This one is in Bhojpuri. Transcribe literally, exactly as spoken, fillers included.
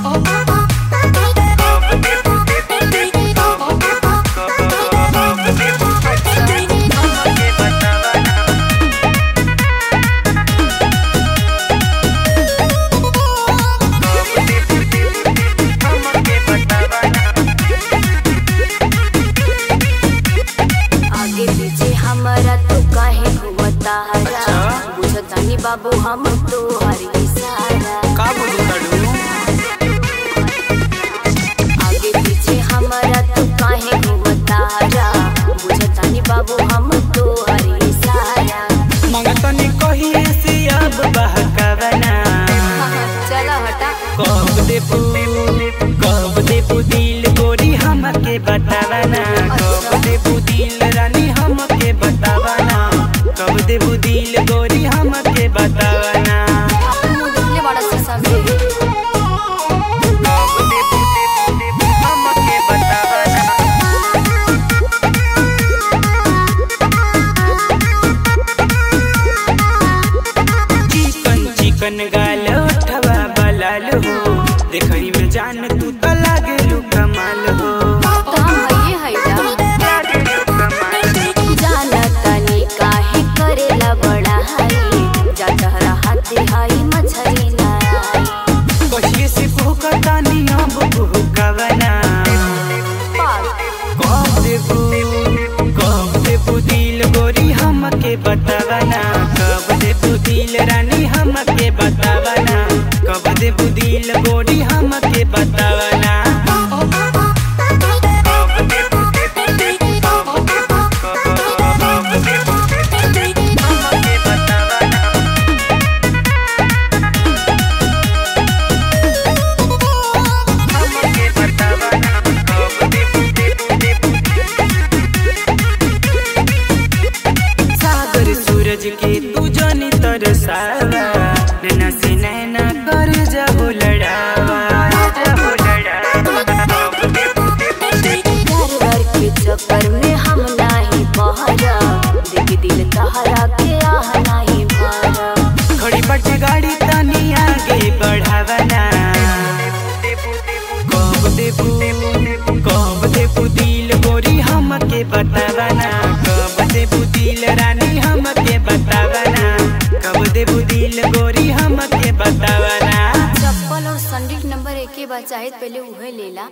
बाबू हम तो हरी सारा का बुझताड़ू आगे पीछे हमारा तो काहे घुमतारा बुझतानी बाबू हम तो हरी सारा मंगतनी कहिए से अब बहकावना चला हटा कब देबू कब देबू दिल गोरी हमके बतावना कब देबू दिल रानी हमके बतावना कब देबू दिल गोरी हमके बतावना मुंह देखले बड़ा शीशा में कब देबू देबू हमके बतावना चिकन चिकन गाल उठवा बलाल हो देखई में जान तू त लागेलू कमाल हो काम हइए हइदा जाना तनी काहे करेला बड़ा हई जा तहरा हाथे हई मछरी ना कहिए से भूखता नी अब भूखवना कब देबू कब देबू दिल गोरी हमके बतावना कब देबू दिल रानी हमके बतावना कब देबू दिल गोरी हमके बतावना सूरज के तू जानी तरसावा नैना से नैना कर जाओ लड़ावा जाओ लड़ावा घर के चक्कर में हम नाही बहरा देख दिल तहरा के आह नाही भरा खड़ी बट गाड़ी तनी आगे बढ़ावना कब देबू कब देबू दिल गोरी हमके बतावना कब देबू दिल रानी हमके बतावना कब देबू दिल गोरी हमके बतावना चप्पल और संडील नंबर एक के बाद चाहे पहले उहे लेला।